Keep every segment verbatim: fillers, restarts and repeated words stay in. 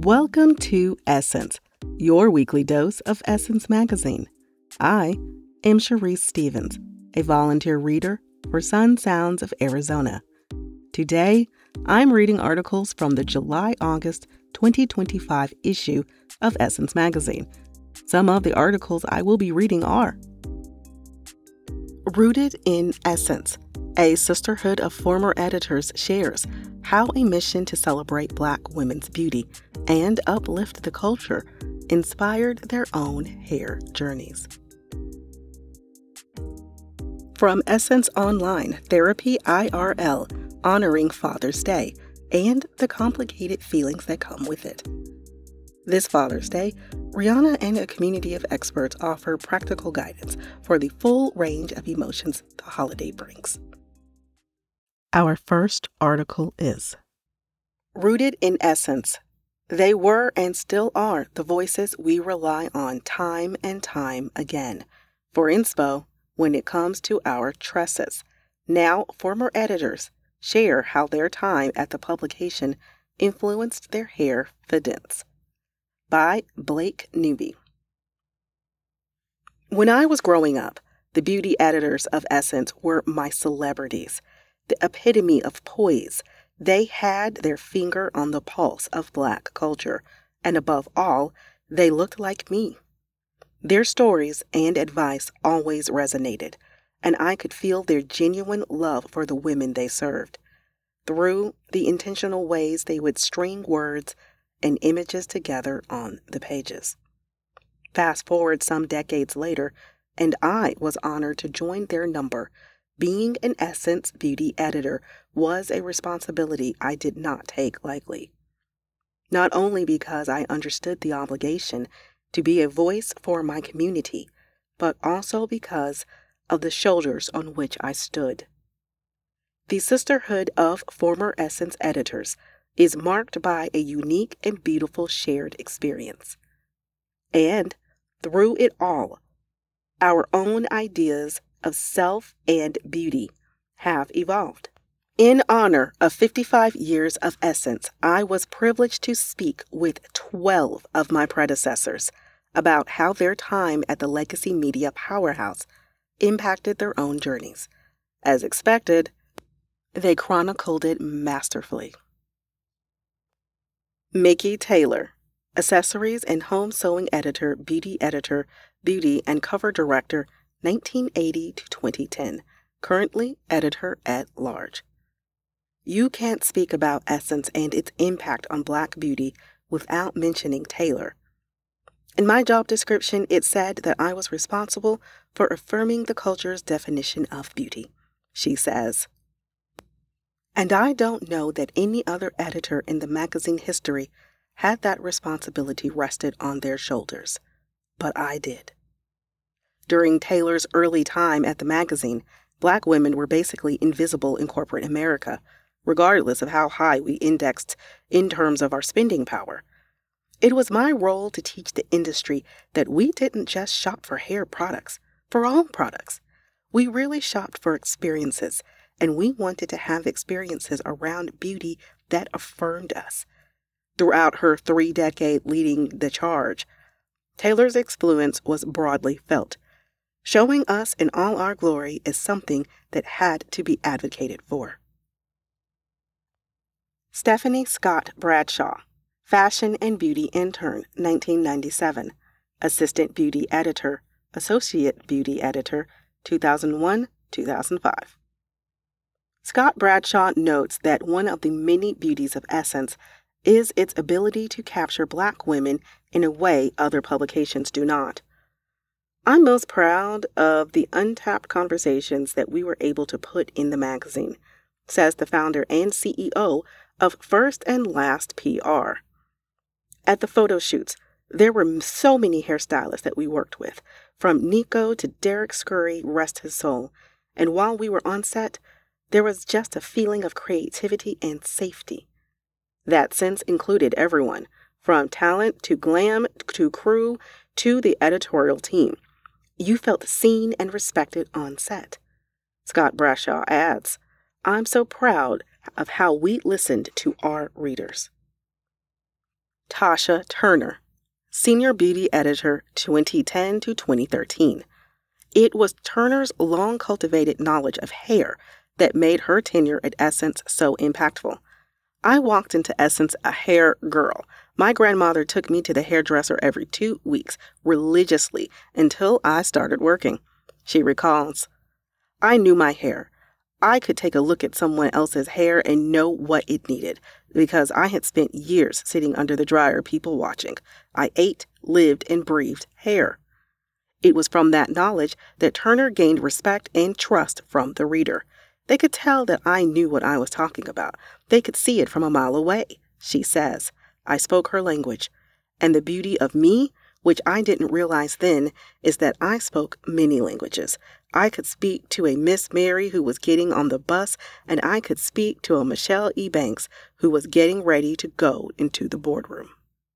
Welcome to Essence, your weekly dose of Essence Magazine. I am Sharice Stevens, a volunteer reader for Sun Sounds of Arizona. Today, I'm reading articles from the July-August twenty twenty-five issue of Essence Magazine. Some of the articles I will be reading are: Rooted in Essence, a sisterhood of former editors shares how a mission to celebrate Black women's beauty and uplift the culture inspired their own hair journeys. From Essence Online, Therapy I R L, honoring Father's Day and the complicated feelings that come with it. This Father's Day, Rihanna and a community of experts offer practical guidance for the full range of emotions the holiday brings. Our first article is Rooted in Essence. They were and still are the voices we rely on time and time again for inspo when it comes to our tresses. Now, former editors share how their time at the publication influenced their hair fidence. By Blake Newby. When I was growing up, the beauty editors of Essence were my celebrities, the epitome of poise. They had their finger on the pulse of Black culture, and above all, they looked like me. Their stories and advice always resonated, and I could feel their genuine love for the women they served, through the intentional ways they would string words and images together on the pages. Fast forward some decades later, and I was honored to join their number. Being an Essence beauty editor was a responsibility I did not take lightly. Not only because I understood the obligation to be a voice for my community, but also because of the shoulders on which I stood. The sisterhood of former Essence editors is marked by a unique and beautiful shared experience. And through it all, our own ideas of self and beauty have evolved. In honor of fifty-five years of Essence, I was privileged to speak with twelve of my predecessors about how their time at the legacy media powerhouse impacted their own journeys. As expected, they chronicled it masterfully. Mickey Taylor, Accessories and Home Sewing Editor, Beauty Editor, Beauty and Cover Director, nineteen eighty to twenty ten, currently Editor at Large. You can't speak about Essence and its impact on Black beauty without mentioning Taylor. In my job description, it said that I was responsible for affirming the culture's definition of beauty. She says, and I don't know that any other editor in the magazine history had that responsibility rested on their shoulders, but I did. During Taylor's early time at the magazine, Black women were basically invisible in corporate America, regardless of how high we indexed in terms of our spending power. It was my role to teach the industry that we didn't just shop for hair products, for all products. We really shopped for experiences, and we wanted to have experiences around beauty that affirmed us. Throughout her three-decade leading the charge, Taylor's influence was broadly felt. Showing us in all our glory is something that had to be advocated for. Stephanie Scott Bradshaw, Fashion and Beauty Intern, nineteen ninety-seven, Assistant Beauty Editor, Associate Beauty Editor, two thousand one to two thousand five. Scott Bradshaw notes that one of the many beauties of Essence is its ability to capture Black women in a way other publications do not. I'm most proud of the untapped conversations that we were able to put in the magazine, says the founder and C E O of First and Last P R. At the photo shoots, there were so many hairstylists that we worked with, from Nico to Derek Scurry, rest his soul, and while we were on set, there was just a feeling of creativity and safety. That sense included everyone, from talent to glam to crew to the editorial team. You felt seen and respected on set. Scott Bradshaw adds, I'm so proud of how we listened to our readers. Tasha Turner, Senior Beauty Editor twenty ten to twenty thirteen. It was Turner's long-cultivated knowledge of hair that made her tenure at Essence so impactful. I walked into Essence a hair girl. My grandmother took me to the hairdresser every two weeks, religiously, until I started working. She recalls, I knew my hair. I could take a look at someone else's hair and know what it needed, because I had spent years sitting under the dryer, people watching. I ate, lived, and breathed hair. It was from that knowledge that Turner gained respect and trust from the reader. They could tell that I knew what I was talking about. They could see it from a mile away, she says. I spoke her language. And the beauty of me, which I didn't realize then, is that I spoke many languages. I could speak to a Miss Mary who was getting on the bus, and I could speak to a Michelle E. Banks who was getting ready to go into the boardroom.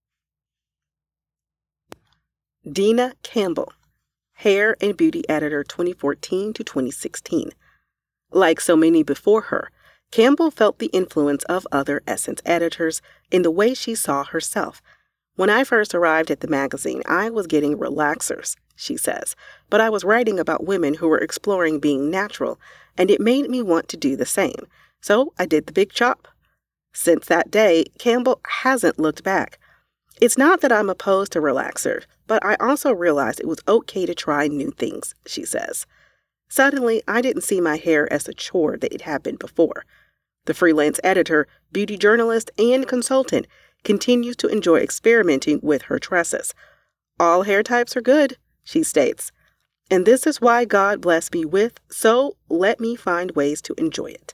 Dina Campbell, Hair and Beauty Editor twenty fourteen to twenty sixteen. Like so many before her, Campbell felt the influence of other Essence editors in the way she saw herself. When I first arrived at the magazine, I was getting relaxers, she says, but I was writing about women who were exploring being natural, and it made me want to do the same. So I did the big chop. Since that day, Campbell hasn't looked back. It's not that I'm opposed to relaxers, but I also realized it was okay to try new things, she says. Suddenly, I didn't see my hair as a chore that it had been before. The freelance editor, beauty journalist, and consultant continues to enjoy experimenting with her tresses. All hair types are good, she states, and this is why God blessed me with, so let me find ways to enjoy it.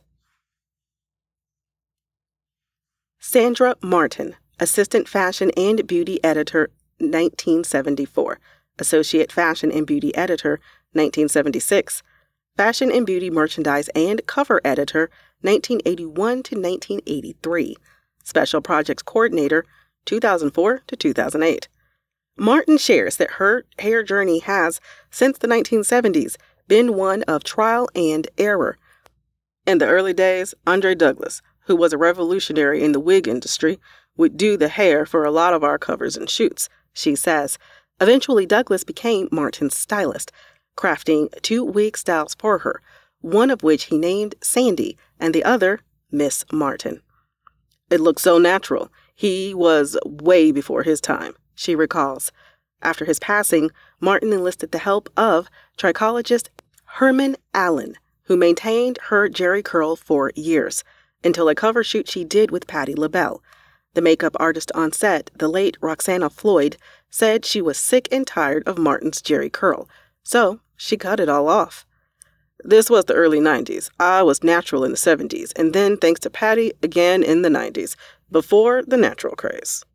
Sandra Martin, Assistant Fashion and Beauty Editor, nineteen seventy-four. Associate Fashion and Beauty Editor, nineteen seventy-six. Fashion and Beauty Merchandise and Cover Editor, nineteen eighty-one to nineteen eighty-three. Special Projects Coordinator, two thousand four to two thousand eight. Martin shares that her hair journey has, since the nineteen seventies, been one of trial and error. In the early days, Andre Douglas, who was a revolutionary in the wig industry, would do the hair for a lot of our covers and shoots, she says. Eventually, Douglas became Martin's stylist, crafting two wig styles for her, one of which he named Sandy and the other Miss Martin. It looked so natural. He was way before his time, she recalls. After his passing, Martin enlisted the help of trichologist Herman Allen, who maintained her Jerry curl for years, until a cover shoot she did with Patti LaBelle. The makeup artist on set, the late Roxana Floyd, said she was sick and tired of Martin's Jerry curl, so she cut it all off. This was the early nineties. I was natural in the seventies, and then, thanks to Patti, again in the nineties, before the natural craze.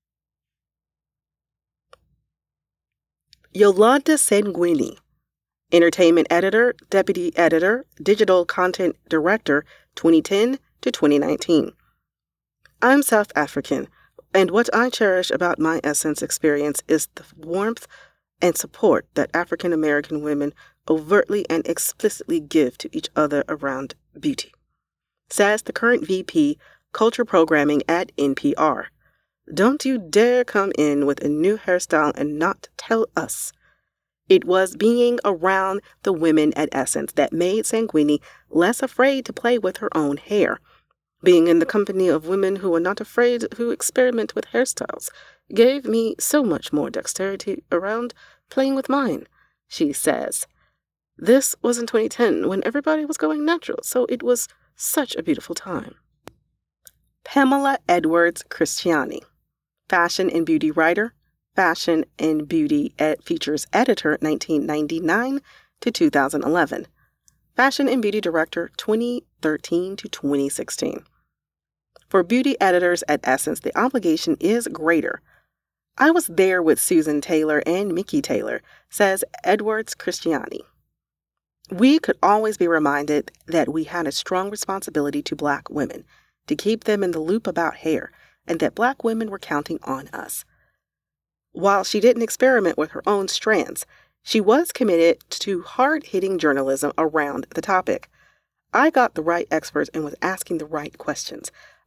Yolanda Sanguini, Entertainment Editor, Deputy Editor, Digital Content Director, twenty ten to twenty nineteen. I'm South African, and what I cherish about my Essence experience is the warmth and support that African American women overtly and explicitly give to each other around beauty, says the current V P, Culture Programming at N P R. Don't you dare come in with a new hairstyle and not tell us. It was being around the women at Essence that made Sanguini less afraid to play with her own hair. Being in the company of women who are not afraid who experiment with hairstyles gave me so much more dexterity around playing with mine, she says. This was in twenty ten when everybody was going natural, so it was such a beautiful time. Pamela Edwards Christiani, Fashion and Beauty Writer, Fashion and Beauty Ed- Features Editor nineteen ninety-nine to two thousand eleven. Fashion and Beauty Director twenty thirteen to twenty sixteen. For beauty editors at Essence, the obligation is greater. I was there with Susan Taylor and Mickey Taylor, says Edwards Christiani. We could always be reminded that we had a strong responsibility to Black women, to keep them in the loop about hair, and that Black women were counting on us. While she didn't experiment with her own strands, she was committed to hard-hitting journalism around the topic. I got the right experts and was asking the right questions.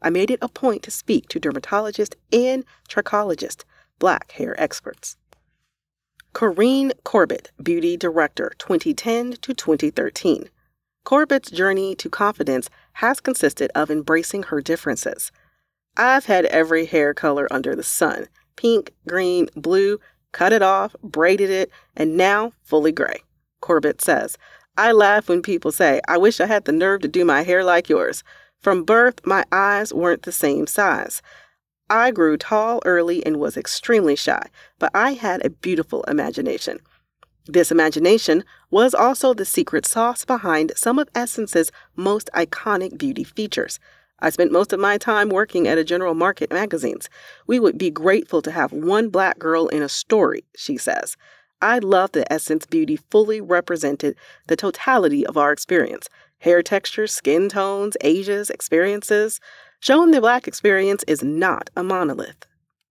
I made it a point to speak to dermatologists and trichologists, Black hair experts. Corrine Corbett, Beauty Director, twenty ten to twenty thirteen. Corbett's journey to confidence has consisted of embracing her differences. I've had every hair color under the sun, pink, green, blue, cut it off, braided it, and now fully gray. Corbett says, I laugh when people say, I wish I had the nerve to do my hair like yours. From birth, my eyes weren't the same size. I grew tall early and was extremely shy, but I had a beautiful imagination. This imagination was also the secret sauce behind some of Essence's most iconic beauty features. I spent most of my time working at a General Market magazines. We would be grateful to have one Black girl in a story, she says. I love that Essence Beauty fully represented the totality of our experience. Hair textures, skin tones, ages, experiences. Showing the Black experience is not a monolith.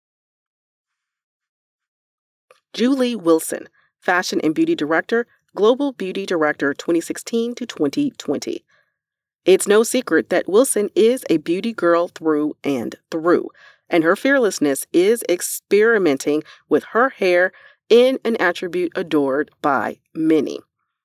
Julie Wilson, Fashion and Beauty Director, Global Beauty Director twenty sixteen to twenty twenty. It's no secret that Wilson is a beauty girl through and through, and her fearlessness is experimenting with her hair in an attribute adored by many.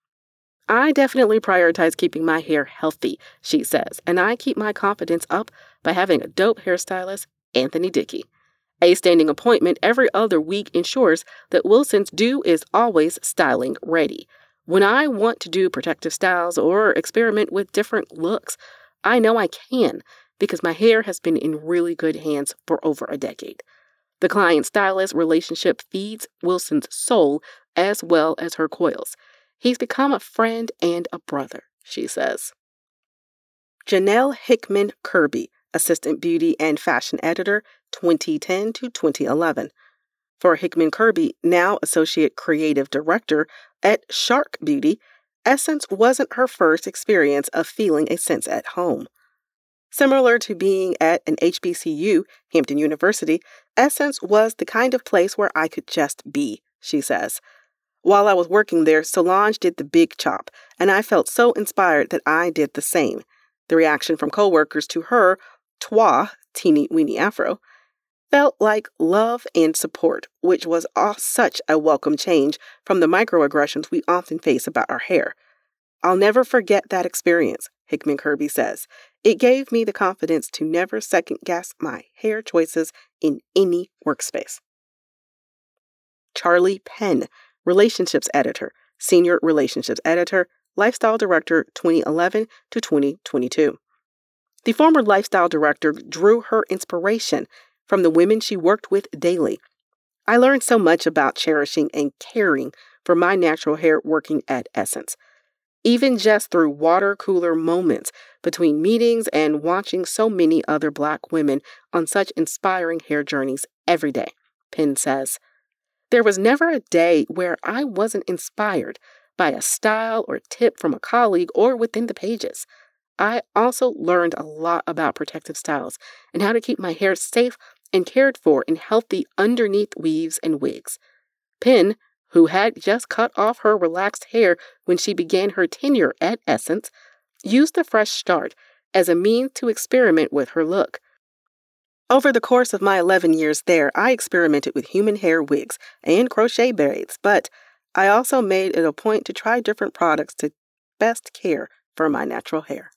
I definitely prioritize keeping my hair healthy, she says, and I keep my confidence up by having a dope hairstylist, Anthony Dickey. A standing appointment every other week ensures that Wilson's do is always styling ready. When I want to do protective styles or experiment with different looks, I know I can because my hair has been in really good hands for over a decade. The client-stylist relationship feeds Wilson's soul as well as her coils. He's become a friend and a brother, she says. Janelle Hickman Kirby, Assistant Beauty and Fashion Editor, twenty ten to twenty eleven. For Hickman Kirby, now Associate Creative Director at Shark Beauty, Essence wasn't her first experience of feeling a sense at home. Similar to being at an H B C U, Hampton University, Essence was the kind of place where I could just be, she says. While I was working there, Solange did the big chop, and I felt so inspired that I did the same. The reaction from coworkers to her, twa, teeny weeny afro, felt like love and support, which was all such a welcome change from the microaggressions we often face about our hair. I'll never forget that experience, Hickman Kirby says. It gave me the confidence to never second-guess my hair choices in any workspace. Charlie Penn, Relationships Editor, Senior Relationships Editor, Lifestyle Director twenty eleven to twenty twenty-two. The former Lifestyle Director drew her inspiration from the women she worked with daily. I learned so much about cherishing and caring for my natural hair working at Essence. Even just through water cooler moments between meetings and watching so many other Black women on such inspiring hair journeys every day, Penn says. There was never a day where I wasn't inspired by a style or tip from a colleague or within the pages. I also learned a lot about protective styles and how to keep my hair safe and cared for in healthy underneath weaves and wigs. Penn, who had just cut off her relaxed hair when she began her tenure at Essence, used the fresh start as a means to experiment with her look. Over the course of my eleven years there, I experimented with human hair wigs and crochet braids, but I also made it a point to try different products to best care for my natural hair.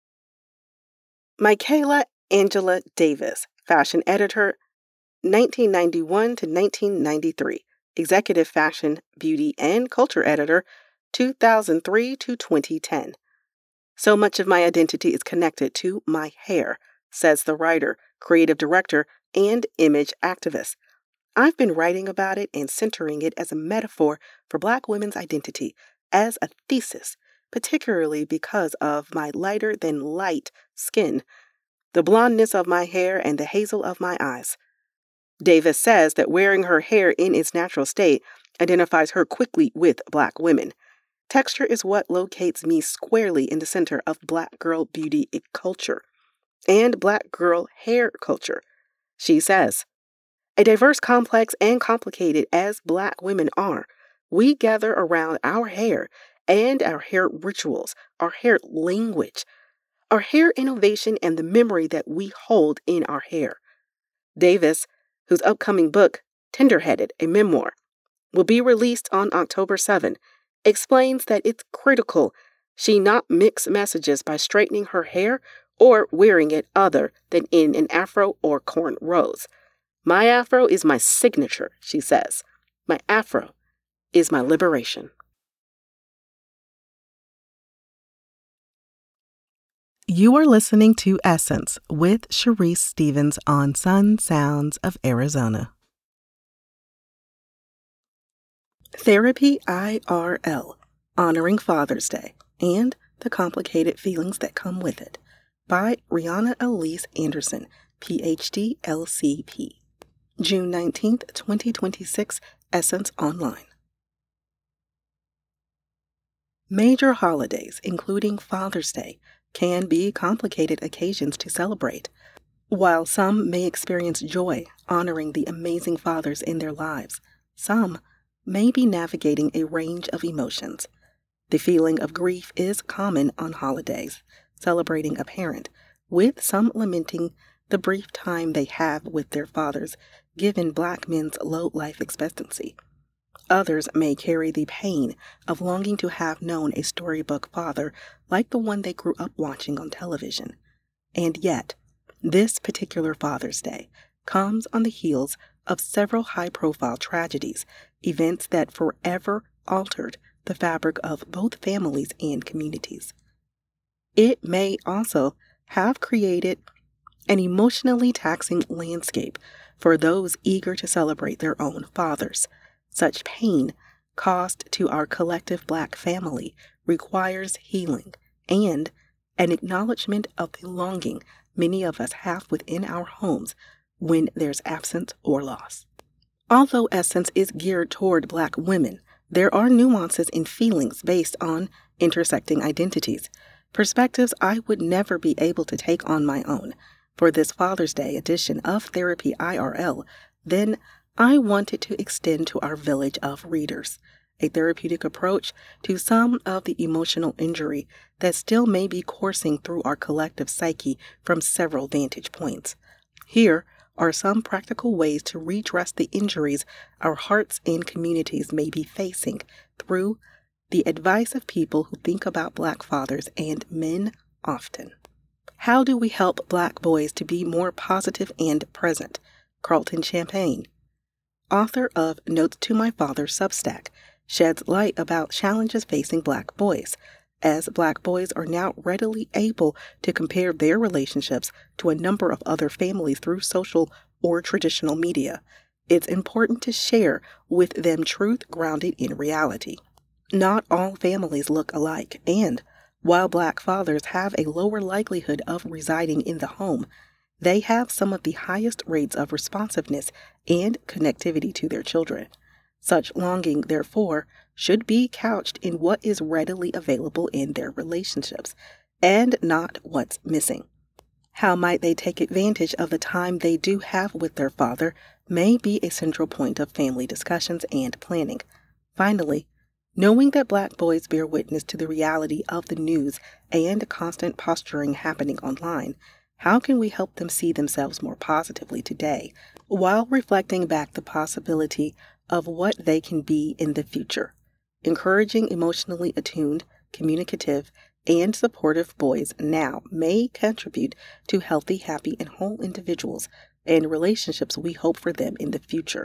Michaela Angela Davis, Fashion Editor, nineteen ninety-one to nineteen ninety-three, Executive Fashion, Beauty, and Culture Editor, two thousand three to twenty ten. So much of my identity is connected to my hair, says the writer, creative director, and image activist. I've been writing about it and centering it as a metaphor for Black women's identity, as a thesis, particularly because of my lighter-than-light skin, the blondness of my hair, and the hazel of my eyes. Davis says that wearing her hair in its natural state identifies her quickly with Black women. Texture is what locates me squarely in the center of Black girl beauty culture and Black girl hair culture. She says, a diverse, complex, and complicated as Black women are, we gather around our hair and our hair rituals, our hair language. our hair innovation and the memory that we hold in our hair. Davis, whose upcoming book, Tenderheaded, a memoir, will be released on October seventh, explains that it's critical she not mix messages by straightening her hair or wearing it other than in an afro or cornrows. My afro is my signature, she says. My afro is my liberation. You are listening to Essence with Sharice Stevens on Sun Sounds of Arizona. Therapy I R L, Honoring Father's Day and the Complicated Feelings That Come With It, by Rihanna Elise Anderson, P H D, L C P. June nineteenth, twenty twenty-six, Essence Online. Major holidays, including Father's Day, can be complicated occasions to celebrate. While some may experience joy honoring the amazing fathers in their lives, some may be navigating a range of emotions. The feeling of grief is common on holidays, celebrating a parent, with some lamenting the brief time they have with their fathers, given Black men's low life expectancy. Others may carry the pain of longing to have known a storybook father like the one they grew up watching on television. And yet, this particular Father's Day comes on the heels of several high-profile tragedies, events that forever altered the fabric of both families and communities. It may also have created an emotionally taxing landscape for those eager to celebrate their own fathers. Such pain caused to our collective Black family requires healing and an acknowledgement of the longing many of us have within our homes when there's absence or loss. Although Essence is geared toward Black women, there are nuances in feelings based on intersecting identities, perspectives I would never be able to take on my own. For this Father's Day edition of Therapy I R L, then I wanted to extend to our village of readers a therapeutic approach to some of the emotional injury that still may be coursing through our collective psyche from several vantage points. Here are some practical ways to redress the injuries our hearts and communities may be facing through the advice of people who think about Black fathers and men often. How do we help Black boys to be more positive and present? Carlton Champagne, author of Notes to My Father Substack, sheds light about challenges facing Black boys, as Black boys are now readily able to compare their relationships to a number of other families through social or traditional media. It's important to share with them truth grounded in reality. Not all families look alike, and while Black fathers have a lower likelihood of residing in the home, they have some of the highest rates of responsiveness and connectivity to their children. Such longing, therefore, should be couched in what is readily available in their relationships, and not what's missing. How might they take advantage of the time they do have with their father may be a central point of family discussions and planning. Finally, knowing that Black boys bear witness to the reality of the news and constant posturing happening online, how can we help them see themselves more positively today, while reflecting back the possibility of what they can be in the future? Encouraging emotionally attuned, communicative, and supportive boys now may contribute to healthy, happy, and whole individuals and relationships we hope for them in the future.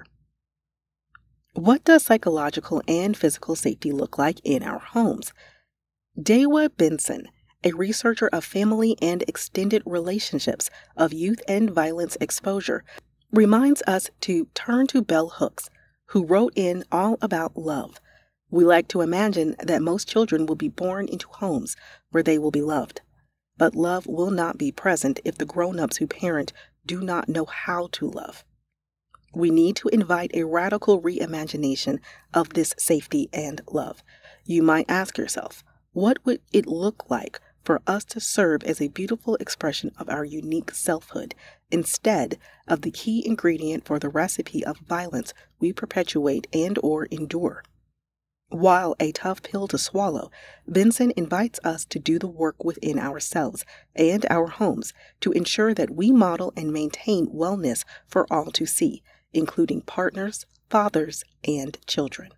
What does psychological and physical safety look like in our homes? Dewa Benson, a researcher of family and extended relationships of youth and violence exposure, reminds us to turn to Bell Hooks, who wrote in All About Love. We like to imagine that most children will be born into homes where they will be loved. But love will not be present if the grown-ups who parent do not know how to love. We need to invite a radical reimagination of this safety and love. You might ask yourself, what would it look like for us to serve as a beautiful expression of our unique selfhood instead of the key ingredient for the recipe of violence we perpetuate and or endure? While a tough pill to swallow, Benson invites us to do the work within ourselves and our homes to ensure that we model and maintain wellness for all to see, including partners, fathers, and children.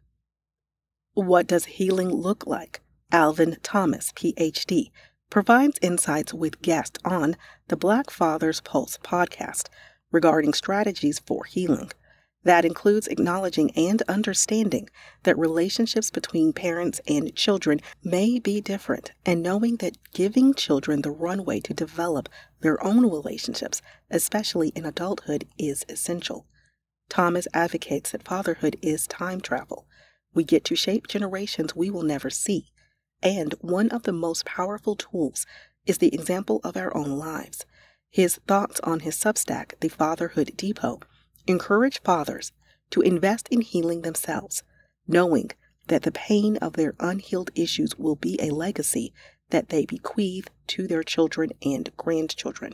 What does healing look like? Alvin Thomas, P H D, provides insights with guests on the Black Fathers Pulse podcast regarding strategies for healing. That includes acknowledging and understanding that relationships between parents and children may be different, and knowing that giving children the runway to develop their own relationships, especially in adulthood, is essential. Thomas advocates that fatherhood is time travel. We get to shape generations we will never see, and one of the most powerful tools is the example of our own lives. His thoughts on his Substack, The Fatherhood Depot, encourage fathers to invest in healing themselves, knowing that the pain of their unhealed issues will be a legacy that they bequeath to their children and grandchildren.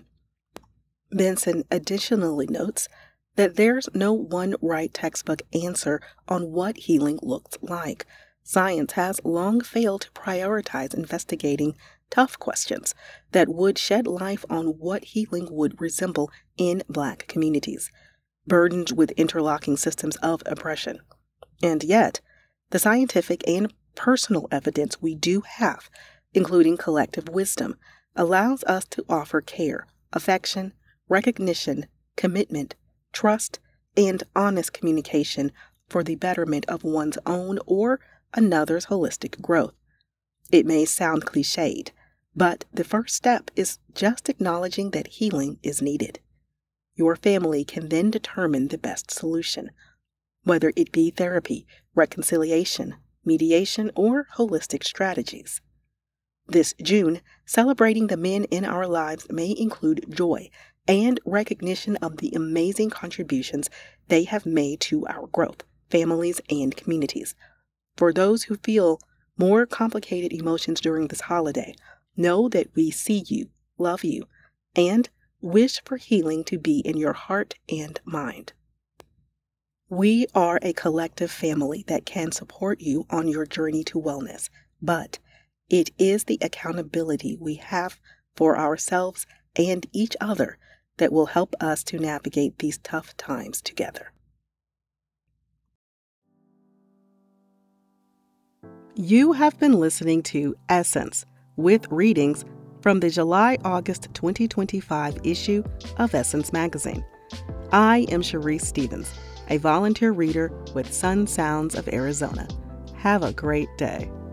Benson additionally notes that there's no one right textbook answer on what healing looks like. Science has long failed to prioritize investigating tough questions that would shed light on what healing would resemble in Black communities, burdened with interlocking systems of oppression. And yet, the scientific and personal evidence we do have, including collective wisdom, allows us to offer care, affection, recognition, commitment, trust, and honest communication for the betterment of one's own or another's holistic growth. It may sound cliched, but the first step is just acknowledging that healing is needed. Your family can then determine the best solution, whether it be therapy, reconciliation, mediation, or holistic strategies. This June, celebrating the men in our lives may include joy and recognition of the amazing contributions they have made to our growth, families, and communities. For those who feel more complicated emotions during this holiday, know that we see you, love you, and wish for healing to be in your heart and mind. We are a collective family that can support you on your journey to wellness, but it is the accountability we have for ourselves and each other that will help us to navigate these tough times together. You have been listening to Essence with readings from the July-August twenty twenty-five issue of Essence Magazine. I am Sharice Stevens, a volunteer reader with Sun Sounds of Arizona. Have a great day.